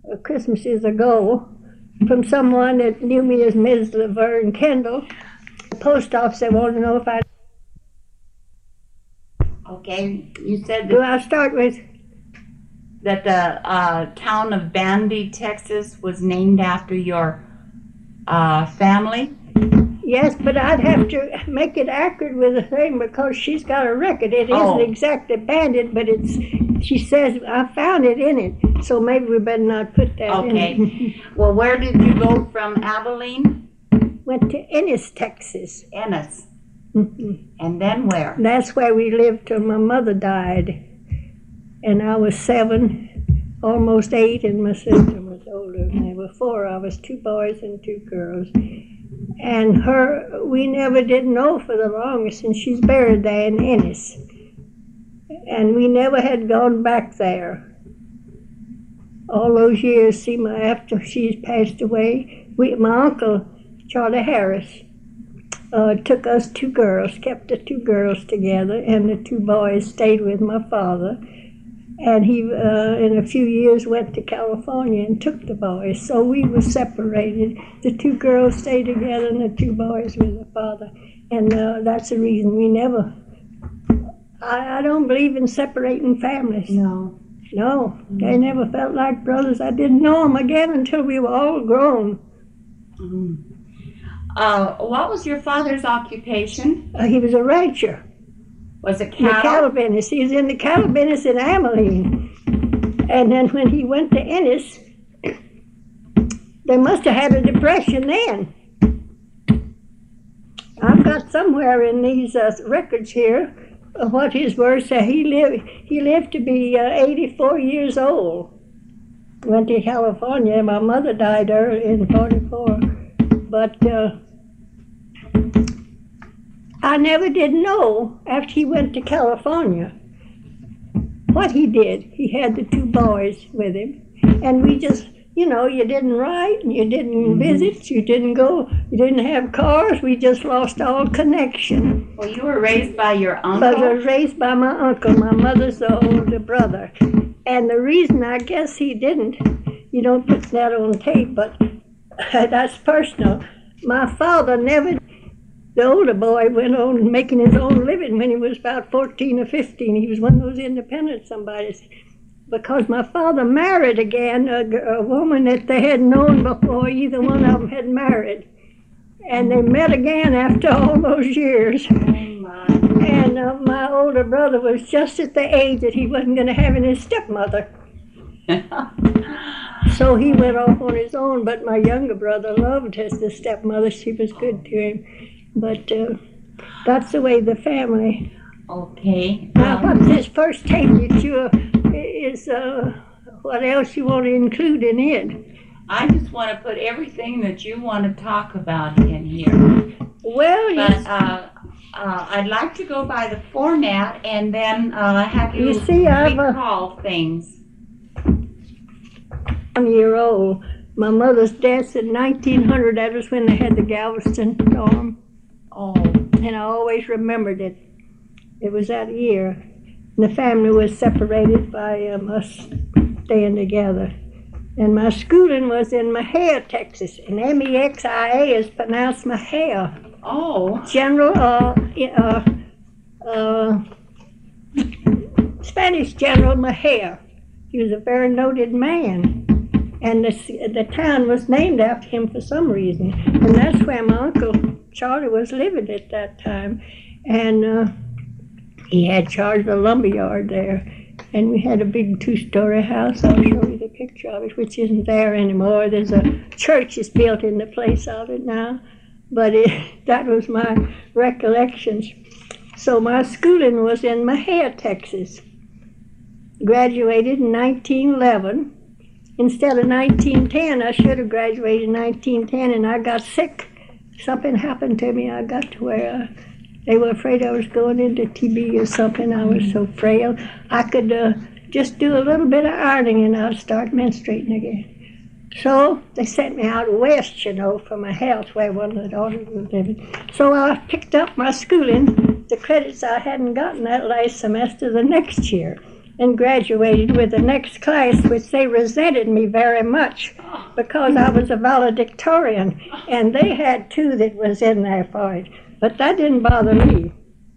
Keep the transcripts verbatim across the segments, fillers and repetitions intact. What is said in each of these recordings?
uh, Christmases ago from someone that knew me as Miz Laverne Kendall. The post office, they wanted to know if I... Okay, you said Do that, I start with... that the uh, town of Bandy, Texas was named after your uh, family? Yes, but I'd have to make it accurate with the thing because she's got a record. It Oh. isn't exactly banded, but it's... She says I found it in it, so maybe we better not put that in. Okay. Well, where did you go from Abilene? Went to Ennis, Texas. Ennis. Mhm. And then where? That's where we lived till my mother died. And I was seven, almost eight, and my sister was older. And there were four of us, two boys and two girls. And her, we never did know for the longest, and she's buried there in Ennis. And we never had gone back there. All those years, see, my, after she's passed away, we, my uncle, Charlie Harris, uh, took us two girls, kept the two girls together, and the two boys stayed with my father. And he, uh, in a few years, went to California and took the boys. So we were separated. The two girls stayed together and the two boys with the father. And uh, that's the reason we never... I, I don't believe in separating families. No. No, they never felt like brothers. I didn't know them again until we were all grown. Mm. Uh, what was your father's occupation? Uh, he was a rancher. Was it In the cattle? cattle business. He was in the cattle business in Abilene. And then when he went to Ennis, they must have had a depression then. I've got somewhere in these uh, records here uh, what his words say. He lived, he lived to be uh, eighty-four years old. Went to California. My mother died early in forty-four. But uh, I never did know after he went to California what he did. He had the two boys with him, and we just, you know, you didn't write, and you didn't Mm-hmm. visit, you didn't go, you didn't have cars. We just lost all connection. Well, you were raised by your But I uncle? was raised by my uncle, my mother's the older brother. And the reason I guess he didn't, you don't put that on tape, but that's personal. My father never, the older boy went on making his own living when he was about fourteen or fifteen. He was one of those independent somebody's. Because my father married again a, g- a woman that they had known before either one of them had married. And they met again after all those years. Oh, my. And uh, my older brother was just at the age that he wasn't going to have any stepmother. So he went off on his own, but my younger brother loved his the stepmother. She was good to him. But uh, that's the way the family. Okay. Now, um, what's this first tape that you, uh, is, uh, what else you want to include in it? I just want to put everything that you want to talk about in here. Well, you, But uh, uh, I'd like to go by the format and then uh, have you, You see, I've, uh, recall things. one year old. My mother's death in nineteen hundred, that was when they had the Galveston storm. Oh, And I always remembered it. It was that year. And the family was separated by um, us staying together. And my schooling was in Mexia, Texas. And M E X I A is pronounced Mexia. oh, General, uh, uh, uh, Spanish General Mexia. He was a very noted man. And the, the town was named after him for some reason. And that's where my uncle Charlie was living at that time. And uh, he had charge of the lumber yard there. And we had a big two-story house. I'll show you the picture of it, which isn't there anymore. There's a church that's built in the place of it now. But it, that was my recollections. So my schooling was in Mexia, Texas. Graduated in nineteen eleven. Instead of nineteen ten, I should have graduated in nineteen ten, and I got sick. Something happened to me. I got to where uh, they were afraid I was going into T B or something. I was so frail. I could uh, just do a little bit of ironing and I'd start menstruating again. So they sent me out west, you know, for my health, where one of the daughters was living. So I picked up my schooling, the credits I hadn't gotten that last semester, the next year. and graduated with the next class, which they resented me very much because I was a valedictorian, and they had two that was in there for it. But that didn't bother me.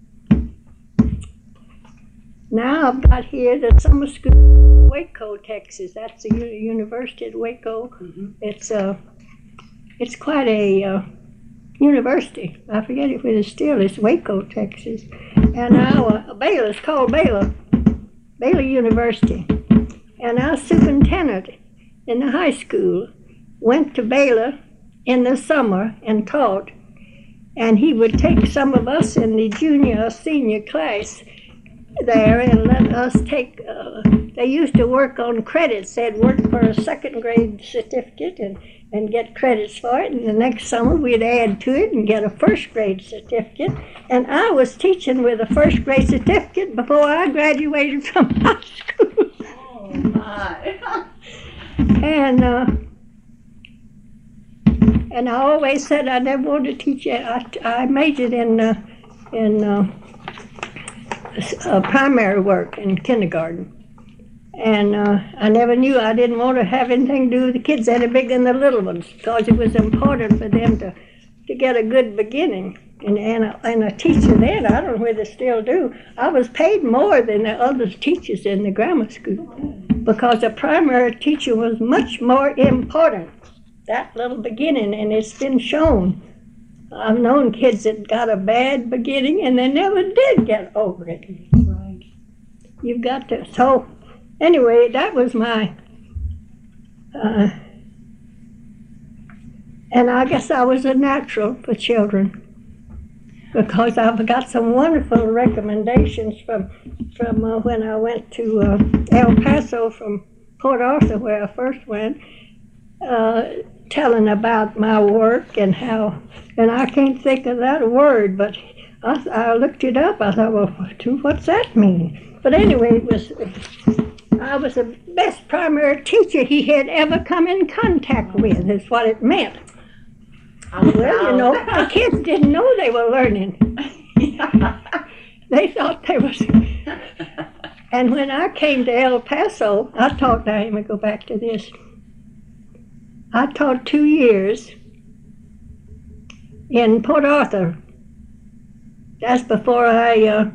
Now I've got here the summer school in Waco, Texas. That's the U- University of Waco. Mm-hmm. It's uh, it's quite a uh, university. I forget if it is still. It's Waco, Texas. And now uh, Baylor, it's called Baylor, Baylor University. And our superintendent in the high school went to Baylor in the summer and taught. And he would take some of us in the junior or senior class there and let us take, uh, they used to work on credits. They'd work for a second grade certificate and, and get credits for it. And the next summer we'd add to it and get a first grade certificate. And I was teaching with a first grade certificate before I graduated from high school. Oh my. and, uh, and I always said I never wanted to teach it. I, I majored in, uh, in, uh, Uh, primary work in kindergarten, and uh, I never knew I didn't want to have anything to do with the kids any bigger than the little ones, because it was important for them to, to get a good beginning. And, and, a, and a teacher then, I don't know whether they still do, I was paid more than the other teachers in the grammar school, because a primary teacher was much more important, that little beginning, and it's been shown. I've known kids that got a bad beginning and they never did get over it. Right. You've got to. So, anyway, that was my. Uh, and I guess I was a natural for children, because I've got some wonderful recommendations from from uh, when I went to uh, El Paso from Port Arthur, where I first went. Uh, telling about my work and how, and I can't think of that word, but I, I looked it up. I thought, well, what's that mean? But anyway, it was, I was the best primary teacher he had ever come in contact with, is what it meant. Oh, well, you know, the kids didn't know they were learning. They thought they was. And when I came to El Paso, I taught, now let me go back to this. I taught two years in Port Arthur. That's before I uh,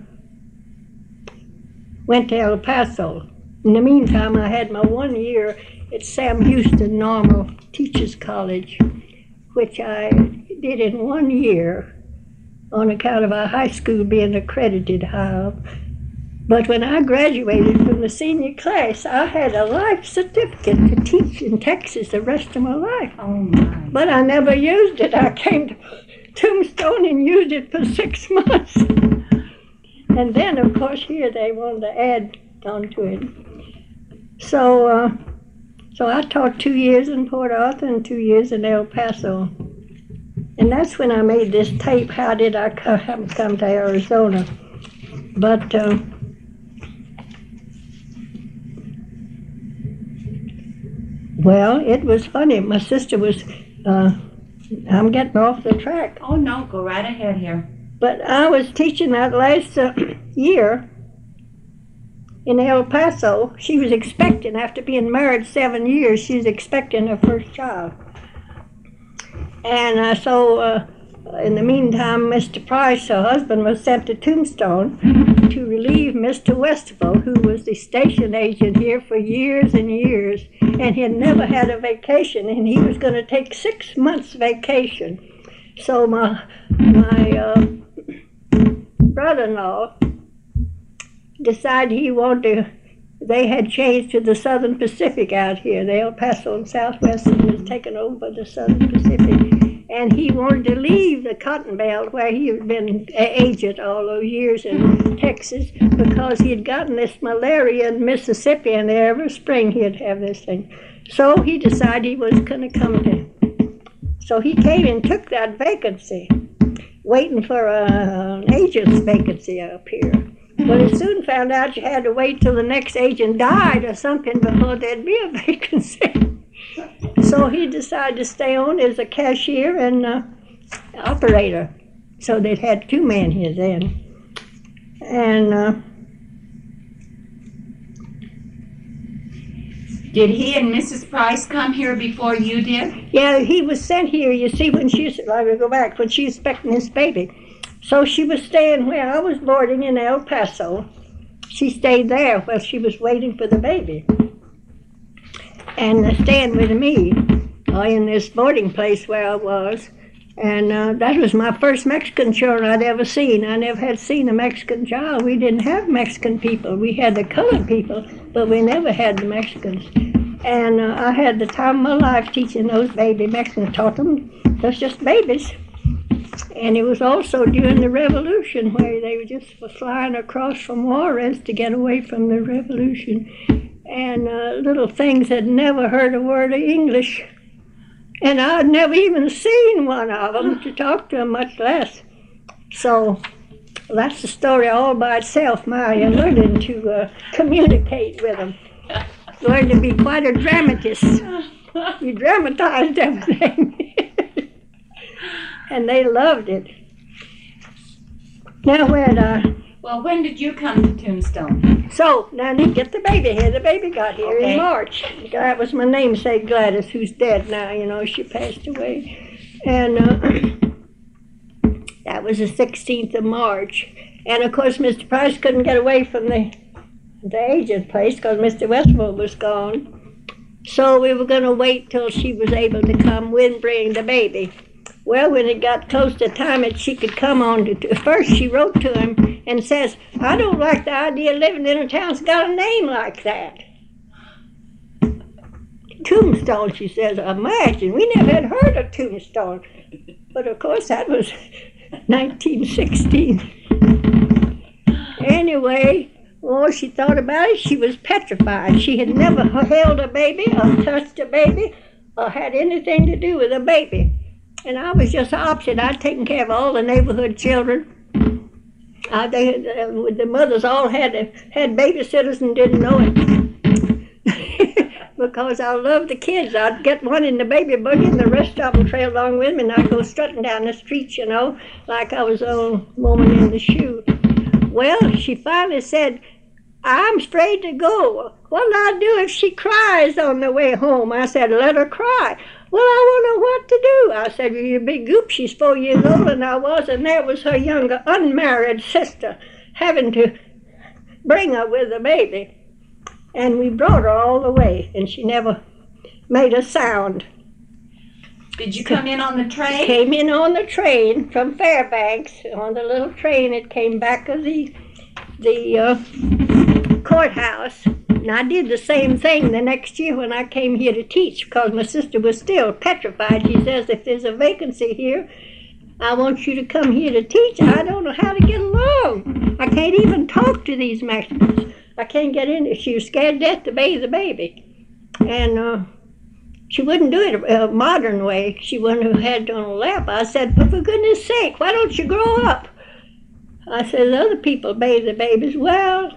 went to El Paso. In the meantime, I had my one year at Sam Houston Normal Teachers College, which I did in one year on account of our high school being accredited high. But when I graduated from the senior class, I had a life certificate to teach in Texas the rest of my life. Oh my. But I never used it. I came to Tombstone and used it for six months. And then, of course, here they wanted to add on to it. So, uh, so I taught two years in Port Arthur and two years in El Paso. And that's when I made this tape, How Did I Come, come to Arizona? But... Uh, Well, it was funny. My sister was, uh, I'm getting off the track. Oh, no, go right ahead here. But I was teaching that last uh, year in El Paso. She was expecting, after being married seven years, she was expecting her first child. And uh, so, uh, in the meantime, Mister Price, her husband, was sent to Tombstone to relieve Mister Westphal, who was the station agent here for years and years, and he had never had a vacation, and he was going to take six months vacation. So my my uh, brother-in-law decided he wanted to, they had changed to the Southern Pacific out here. The El Paso and Southwest was taken over by the Southern Pacific. And he wanted to leave the Cotton Belt, where he had been an agent all those years in Texas, because he had gotten this malaria in Mississippi, and every spring he'd have this thing. So he decided he was going to come to. So he came and took that vacancy, waiting for a, an agent's vacancy up here. But he soon found out you had to wait till the next agent died or something before there'd be a vacancy. So he decided to stay on as a cashier and uh, operator. So they'd had two men here then. And uh, Did he and Missus Price come here before you did? Yeah, he was sent here, you see, when she was, I will go back, when she was expecting this baby. So she was staying where I was boarding in El Paso. She stayed there while she was waiting for the baby. And uh, staying with me uh, in this boarding place where I was. And uh, that was my first Mexican children I'd ever seen. I never had seen a Mexican child. We didn't have Mexican people. We had the colored people, but we never had the Mexicans. And uh, I had the time of my life teaching those baby Mexicans. Taught them that's just babies. And it was also during the Revolution where they were just flying across from Juarez to get away from the Revolution. And uh, little things had never heard a word of English. And I'd never even seen one of them to talk to them, much less. So that's the story all by itself, my learning to uh, communicate with them. Learned to be quite a dramatist. You dramatized everything. And they loved it. Now when, uh, well, when did you come to Tombstone? So, now they get the baby here. The baby got here Okay. in March. That was my namesake, Gladys, who's dead now. You know, she passed away. And uh, that was the sixteenth of March. And, of course, Mister Price couldn't get away from the, the agent place because Mister Westwood was gone. So we were going to wait till she was able to come and bring the baby. Well, when it got close to time that she could come on to, to first she wrote to him and says, I don't like the idea of living in a town that's got a name like that. Tombstone, she says, imagine, we never had heard of Tombstone. But of course that was nineteen sixteen. Anyway, oh, she thought about it, she was petrified. She had never held a baby or touched a baby or had anything to do with a baby. And I was just the opposite. I'd taken care of all the neighborhood children. Uh, they, uh, the mothers all had had babysitters and didn't know it. Because I loved the kids. I'd get one in the baby buggy and the rest of them trailed along with me, and I'd go strutting down the street, you know, like I was a woman in the shoe. Well, she finally said, I'm afraid to go. What'll I do if she cries on the way home? I said, let her cry. Well, I won't know what to do. I said, well, you big goop, she's four years old, and I was, and there was her younger unmarried sister having to bring her with the baby. And we brought her all the way, and she never made a sound. Did you come in on the train? Came in on the train from Fairbanks, on the little train. It came back of the, the uh, courthouse. And I did the same thing the next year when I came here to teach, because my sister was still petrified. She says, if there's a vacancy here, I want you to come here to teach. I don't know how to get along. I can't even talk to these Mexicans. I can't get in there. She was scared to death to bathe the baby. And uh, she wouldn't do it a modern way. She wouldn't have had it on her lap. I said, but for goodness sake, why don't you grow up? I said, other people bathe the babies. Well,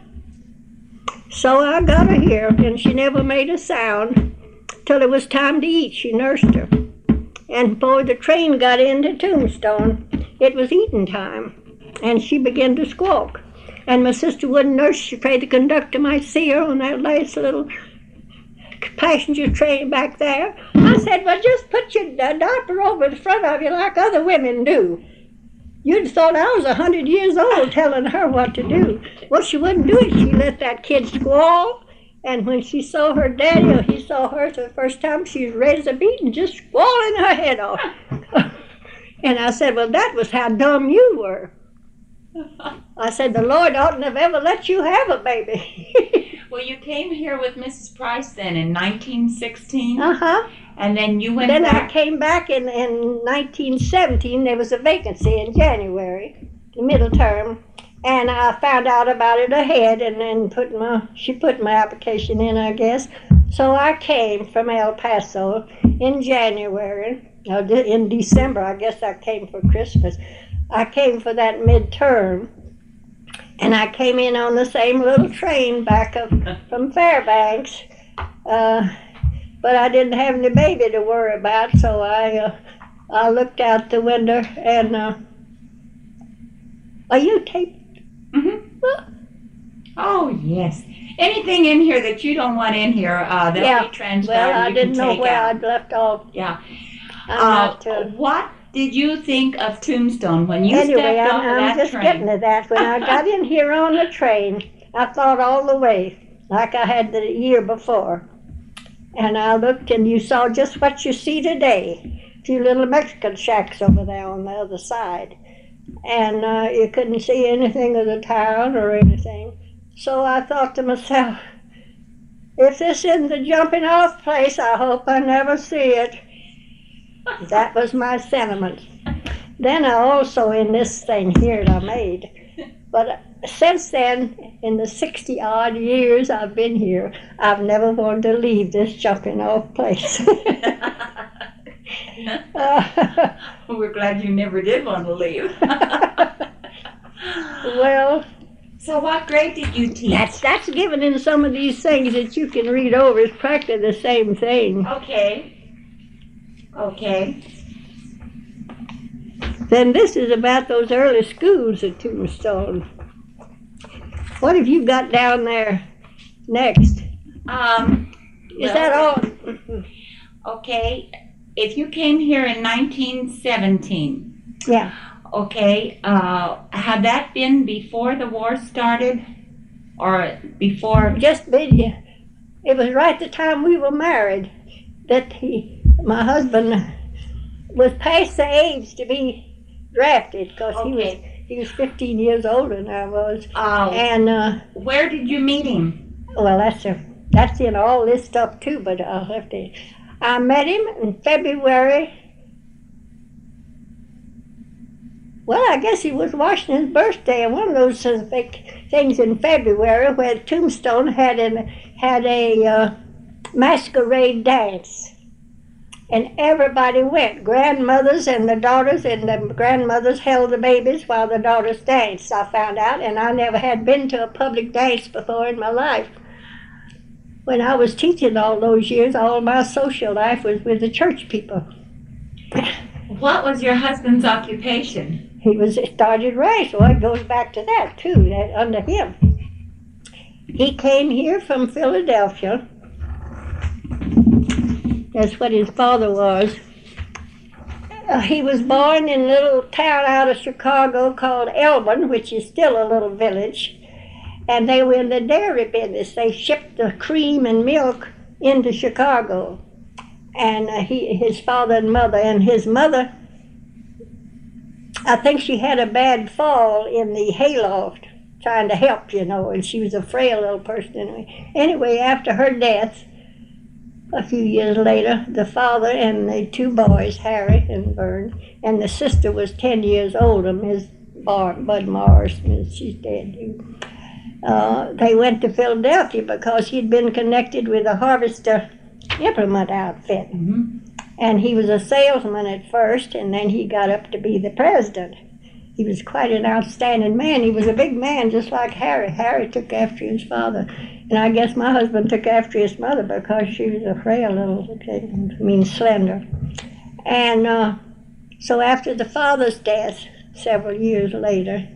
so I got her here, and she never made a sound till it was time to eat. She nursed her. And before the train got into Tombstone, it was eating time, and she began to squawk. And my sister wouldn't nurse. She prayed the conductor might see her on that last little passenger train back there. I said, well, just put your diaper over the front of you like other women do. You'd thought I was a hundred years old telling her what to do. Well, she wouldn't do it. She let that kid squall. And when she saw her daddy, or he saw her for the first time, she was ready as a beat and just squalling her head off. And I said, well, that was how dumb you were. I said, the Lord oughtn't have ever let you have a baby. Well, you came here with Missus Price then in nineteen sixteen. Uh-huh. And then you went Then back. I came back in, in nineteen seventeen. There was a vacancy in January, the middle term, and I found out about it ahead, and then put my she put my application in, I guess. So I came from El Paso in January. No, in December, I guess I came for Christmas. I came for that midterm, and I came in on the same little train back of, from Fairbanks. Uh, But I didn't have any baby to worry about, so I uh, I looked out the window and, uh, are you taped? Mm-hmm. Well, Oh, yes. Anything in here that you don't want in here, uh, that'll Yeah. be transcribed. Well, I you didn't can know take where out. I'd left off. Yeah. I'm Uh, not, uh, what did you think of Tombstone when you anyway, stepped I'm, off of I'm that just train? getting to that. When I got in here on the train, I thought all the way, like I had the year before. And I looked, and you saw just what you see today. Two little Mexican shacks over there on the other side. And uh, you couldn't see anything of the town or anything. So I thought to myself, if this isn't the jumping off place, I hope I never see it. That was my sentiment. Then I also, in this thing here that I made, but since then, in the sixty odd years I've been here, I've never wanted to leave this jumping off place. uh, We're glad you never did want to leave. well, so what grade did you teach? that's, that's given in some of these things that you can read over. It's practically the same thing. Okay. Okay. Then this is about those early schools at Tombstone. What have you got down there next? Um, Is well, that all? Okay. If you came here in nineteen seventeen, Yeah. okay, uh, had that been before the war started? Or before? Just been, it was right the time we were married that he, my husband was past the age to be drafted because he was Okay. he was fifteen years older than I was. Uh, And uh, where did you meet him? well, that's a, that's in all this stuff too. But I'll have to. I met him in February. Well, I guess he was Washington's birthday, and one of those uh, big things in February where Tombstone had an had a uh, masquerade dance. And everybody went, grandmothers and the daughters, and the grandmothers held the babies while the daughters danced, I found out, and I never had been to a public dance before in my life. When I was teaching all those years, all my social life was with the church people. What was your husband's occupation? He was started right, so it goes back to that too, that under him. He came here from Philadelphia. That's what his father was. Uh, he was born in a little town out of Chicago called Elman, which is still a little village. And they were in the dairy business. They shipped the cream and milk into Chicago. And uh, he, his father and mother, and his mother, I think she had a bad fall in the hayloft, trying to help, you know, and she was a frail little person anyway. Anyway, after her death, a few years later, the father and the two boys, Harry and Vern, and the sister was ten years older, Miss Bar- Bud Morris, Miss she's dead. Uh, they went to Philadelphia because he'd been connected with a harvester implement outfit. Mm-hmm. And he was a salesman at first, and then he got up to be the president. He was quite an outstanding man. He was a big man, just like Harry. Harry took after his father. And I guess my husband took after his mother because she was a frail little, I mean slender. And uh, so after the father's death, several years later,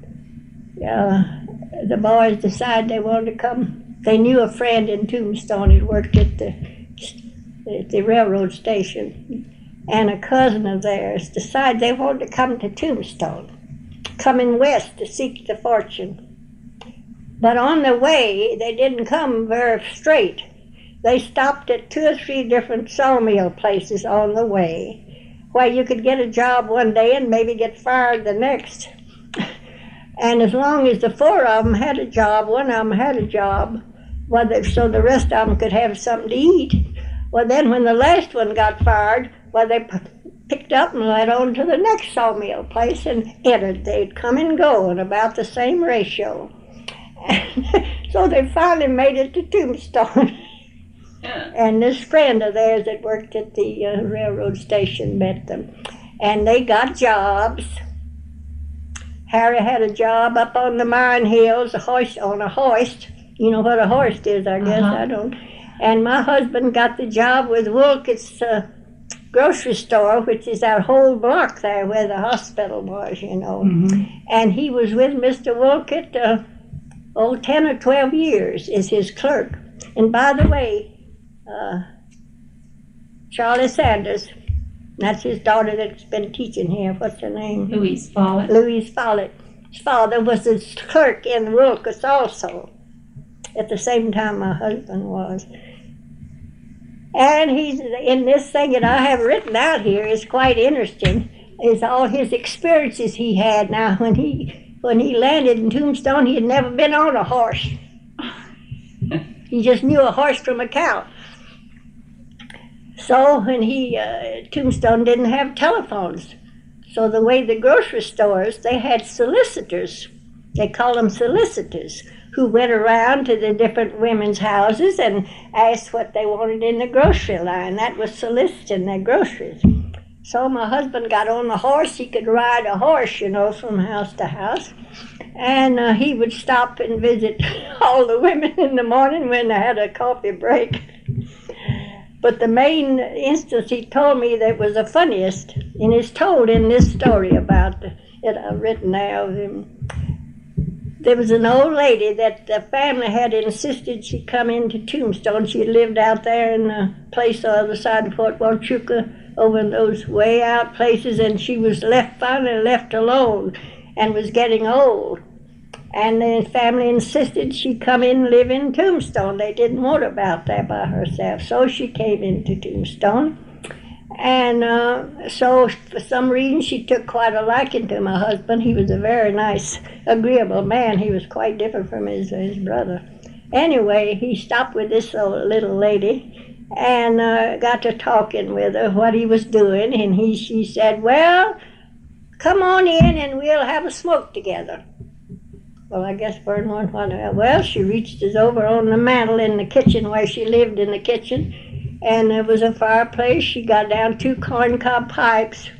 uh, the boys decided they wanted to come. They knew a friend in Tombstone had worked at the, at the railroad station. And a cousin of theirs decided they wanted to come to Tombstone, coming west to seek the fortune. But on the way, they didn't come very straight. They stopped at two or three different sawmill places on the way, where you could get a job one day and maybe get fired the next. And as long as the four of them had a job, one of them had a job, well, they, so the rest of them could have something to eat. Well, then when the last one got fired, well, they p- picked up and led on to the next sawmill place and entered. They'd come and go in about the same ratio. So they finally made it to Tombstone. Yeah. And this friend of theirs that worked at the uh, railroad station met them. And they got jobs. Harry had a job up on the mine hills, a hoist, on a hoist. You know what a hoist is, I guess. Uh-huh. I don't. And my husband got the job with Wolcott's uh, grocery store, which is that whole block there where the hospital was, you know. Mm-hmm. And he was with Mister Wolcott uh, oh, ten or twelve years is his clerk. And by the way, uh, Charlie Sanders, that's his daughter that's been teaching here. What's her name? Louise Follett. Louise Follett. His father was his clerk in Wilkes also, at the same time my husband was. And he's in this thing that I have written out here is quite interesting, is all his experiences he had. Now, when he when he landed in Tombstone, he had never been on a horse. He just knew a horse from a cow. So when he, uh, Tombstone didn't have telephones. So the way the grocery stores, they had solicitors. They call them solicitors, who went around to the different women's houses and asked what they wanted in the grocery line. That was soliciting their groceries. So my husband got on the horse. He could ride a horse, you know, from house to house. And uh, he would stop and visit all the women in the morning when they had a coffee break. But the main instance he told me that was the funniest, and it's told in this story about it I've written there of him. There was an old lady that the family had insisted she come into Tombstone. She lived out there in a place on the other side of Fort Huachuca, over in those way out places, and she was left finally left alone and was getting old. And the family insisted she come in and live in Tombstone. They didn't want her out there by herself, so she came into Tombstone. And uh, so for some reason she took quite a liking to my husband. He was a very nice, agreeable man. He was quite different from his, his brother. Anyway, he stopped with this old little lady and uh, got to talking with her what he was doing. And he, she said, well, come on in and we'll have a smoke together. Well, I guess Vern one wondered. Well, she reached us over on the mantel in the kitchen where she lived in the kitchen, and there was a fireplace. She got down two corncob pipes,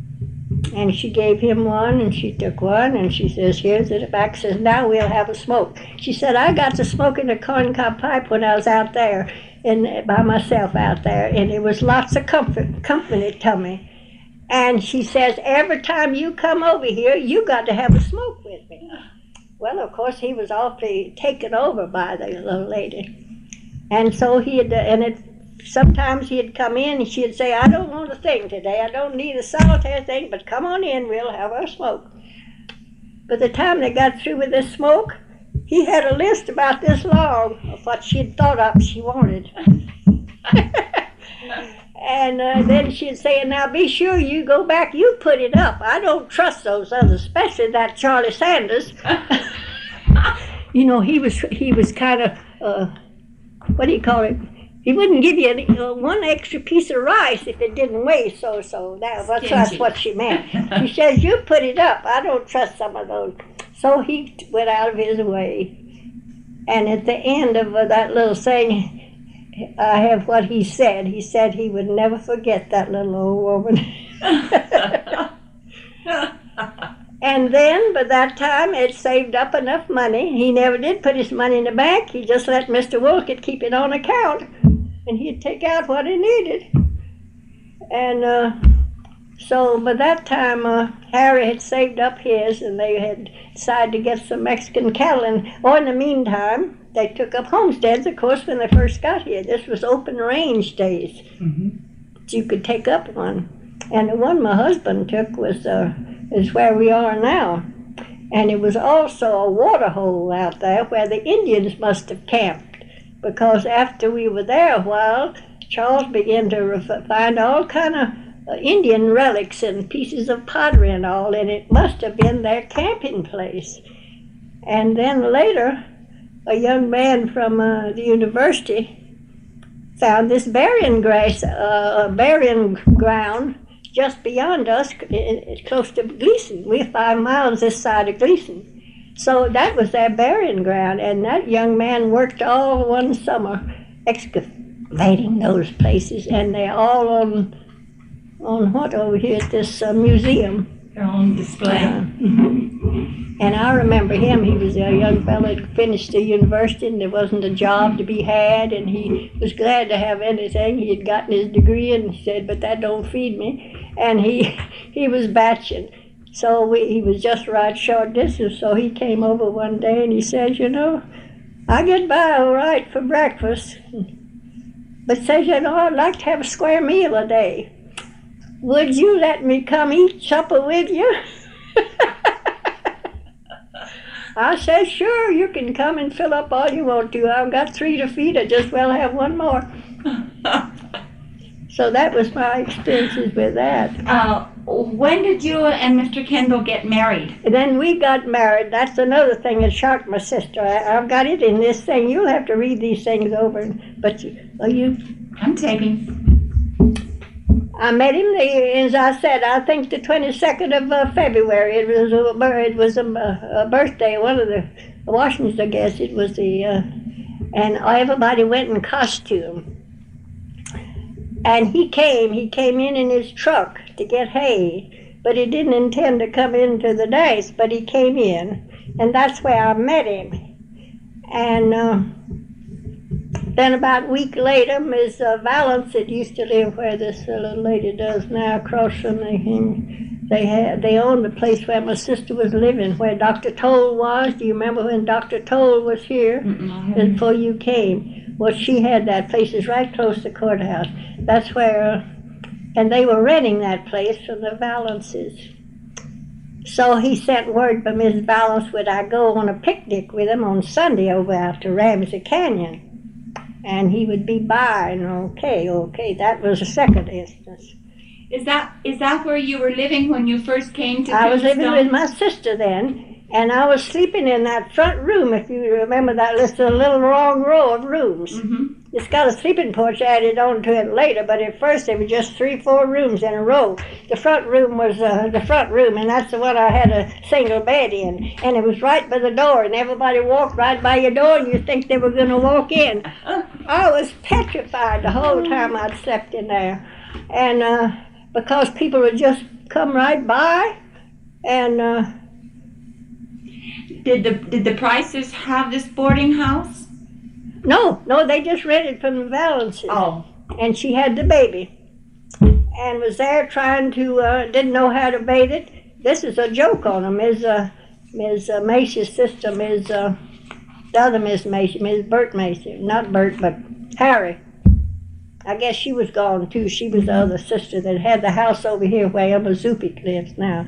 and she gave him one, and she took one, and she says, here's the back. Says, now we'll have a smoke. She said, I got to smoking a corncob pipe when I was out there, and by myself out there, and it was lots of comfort, company to me. And she says, every time you come over here, you got to have a smoke with me. Well, of course, he was awfully taken over by the little lady. And so he had, and it, sometimes he'd come in and she'd say, I don't want a thing today. I don't need a solitary thing, but come on in, we'll have our smoke. By the time they got through with this smoke, he had a list about this long of what she'd thought up she wanted. And uh, then she'd say, now be sure you go back, you put it up. I don't trust those others, especially that Charlie Sanders. You know, he was he was kind of, uh, what do you call it? He wouldn't give you any, uh, one extra piece of rice if it didn't weigh so-so. That, that's, that's what she meant. She says, you put it up. I don't trust some of those. So he went out of his way. And at the end of uh, that little saying, I have what he said. He said he would never forget that little old woman. And then, by that time, it saved up enough money. He never did put his money in the bank. He just let Mister Wolcott keep it on account, and he'd take out what he needed. And uh, so by that time, uh, Harry had saved up his, and they had decided to get some Mexican cattle. And oh, in the meantime, they took up homesteads, of course, when they first got here. This was open range days. Mm-hmm. So you could take up one. And the one my husband took was uh, is where we are now. And it was also a water hole out there where the Indians must have camped. Because after we were there a while, Charles began to ref- find all kind of uh, Indian relics and pieces of pottery and all, and it must have been their camping place. And then later, a young man from uh, the university found this burying grass, uh, burying ground just beyond us, close to Gleason. We're five miles this side of Gleason. So that was their burying ground, and that young man worked all one summer excavating those places, and they're all on, on what over here at this uh, museum. They're on display. Uh, mm-hmm. And I remember him. He was a young fellow that finished the university, and there wasn't a job to be had, and he was glad to have anything. He had gotten his degree, and he said, but that don't feed me. And he he was batching. So we, he was just right short distance, so he came over one day and he says, you know, I get by all right for breakfast, but says, you know, I'd like to have a square meal a day. Would you let me come eat supper with you? I said, sure, you can come and fill up all you want to. I've got three to feed. I just well have one more. So that was my experiences with that. Uh, when did you and Mister Kendall get married? And then we got married. That's another thing that shocked my sister. I, I've got it in this thing. You'll have to read these things over. But you, are you? I'm taking. I met him, the, as I said, I think the twenty-second of uh, February. It was a, it was a, a birthday, one of the Washingtons, I guess. It was the, uh, and everybody went in costume. And he came, he came in in his truck to get hay, but he didn't intend to come into the dance, but he came in, and that's where I met him. And uh, then about a week later, Miss Uh, Valance, that used to live where this uh, little lady does now, across from the, they had, they owned the place where my sister was living, where Doctor Toll was. Do you remember when Doctor Toll was here? Mm-mm, Before you came? Well, she had that place. It's right close to the courthouse. That's where, uh, and they were renting that place from the Valances. So he sent word by Miss Valance, would I go on a picnic with him on Sunday over after Ramsey Canyon? And he would be by, and okay, okay, that was the second instance. Is that is that where you were living when you first came to I was living Tombstone? with my sister then, and I was sleeping in that front room, if you remember that list, a little long row of rooms. Mm-hmm. It's got a sleeping porch added on to it later, but at first there were just three, four rooms in a row. The front room was uh, the front room, and that's the one I had a single bed in. And it was right by the door, and everybody walked right by your door, and you think they were going to walk in. I was petrified the whole time I'd slept in there. And uh, because people would just come right by, and... Uh, Did the did the Prices have this boarding house? No, no, they just rented from the Valances. Oh. And she had the baby. And was there trying to, uh, didn't know how to bathe it. This is a joke on them. Miz Uh, Miz Uh, Macy's sister, Miz Uh, the other Miss Macy, Miz Bert Macy. Not Bert, but Harry. I guess she was gone too. She was the other sister that had the house over here where Emma Zupik lives now.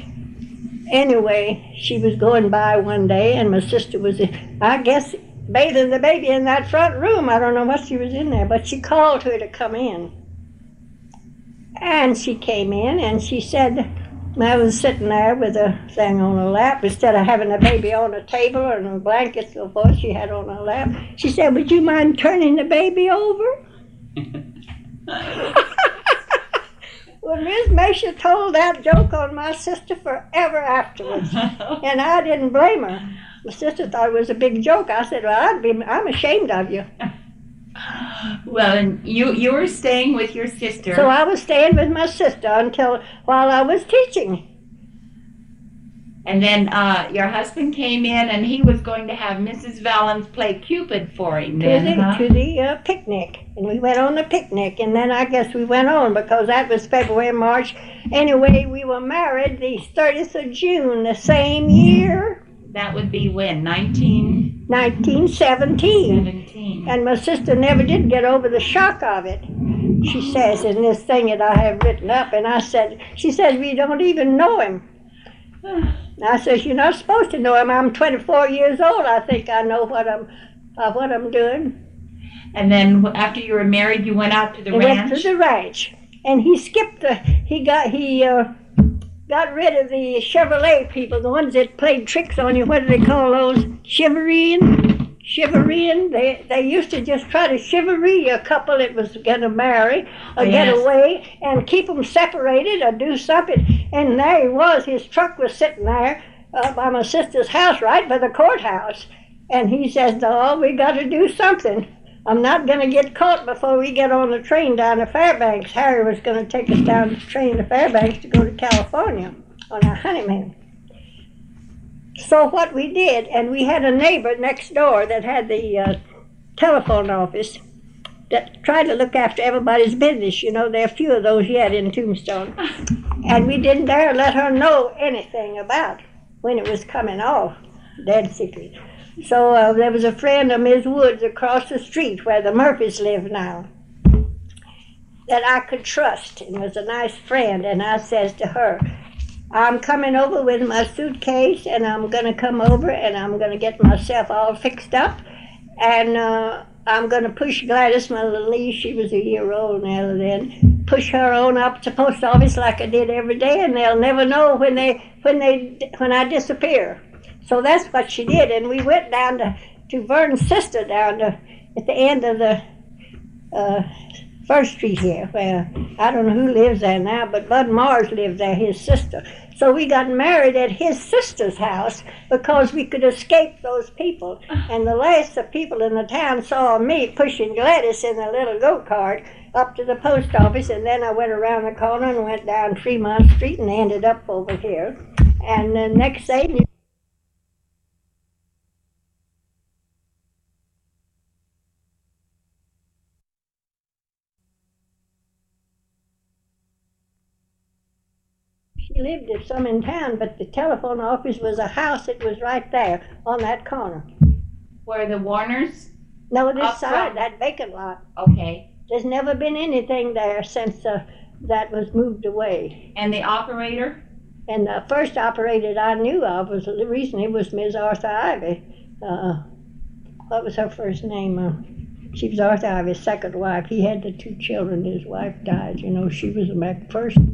Anyway, she was going by one day, and my sister was, I guess, bathing the baby in that front room. I don't know what she was in there, but she called her to come in. And she came in, and she said, I was sitting there with a thing on her lap, instead of having the baby on a table and a blanket so forth she had on her lap. She said, would you mind turning the baby over? Well, Miss Masha told that joke on my sister forever afterwards, and I didn't blame her. My sister thought it was a big joke. I said, well, I'd be, I'm ashamed of you. Well, and you, you were staying with your sister. So I was staying with my sister until, while I was teaching. And then uh, your husband came in, and he was going to have Missus Valance play Cupid for him then, To the, huh? to the uh, picnic. And we went on the picnic, and then I guess we went on because that was February, March. Anyway, we were married the thirtieth of June, the same year. That would be when? nineteen nineteen seventeen. seventeen. And my sister never did get over the shock of it. She says in this thing that I have written up, and I said, she says, we don't even know him. I says, you're not supposed to know him. I'm twenty-four years old. I think I know what I'm, uh, what I'm doing. And then after you were married, you went out to the He ranch? went to the ranch, and he skipped the. He got he uh, got rid of the Chevrolet people, the ones that played tricks on you. What do they call those? Chivalrying, chivalrying. They they used to just try to chivalry a couple that was going to marry or Yes. get away and keep them separated or do something. And there he was. His truck was sitting there uh, by my sister's house, right by the courthouse. And he says, "No, we got to do something. I'm not going to get caught before we get on the train down to Fairbanks." Harry was going to take us down the train to Fairbanks to go to California on our honeymoon. So what we did, and we had a neighbor next door that had the uh, telephone office that tried to look after everybody's business. You know, there are a few of those yet in Tombstone. and we didn't dare let her know anything about when it was coming off, dead secret. So uh, there was a friend of Miz Woods across the street where the Murphys live now that I could trust and was a nice friend, and I says to her, I'm coming over with my suitcase, and I'm going to come over, and I'm going to get myself all fixed up, and uh, I'm going to push Gladys, my little niece, she was a year old now then, push her on up to the post office like I did every day, and they'll never know when they when they when I disappear. So that's what she did, and we went down to, to Vern's sister down to, at the end of the uh, First Street here, where I don't know who lives there now, but Bud Mars lived there, his sister. So we got married at his sister's house because we could escape those people. And the last the people in the town saw me pushing Gladys in a little go-kart up to the post office, and then I went around the corner and went down Fremont Street and ended up over here. And the next day, she lived at some in town, but the telephone office was a house that was right there on that corner. Where the Warners? No, this Up side, from- that vacant lot. Okay. There's never been anything there since uh, that was moved away. And the operator? And the first operator I knew of was the reason it was Miss Arthur Ivy. Uh, what was her first name? Uh, she was Arthur Ivy's second wife. He had the two children. His wife died. You know, she was the first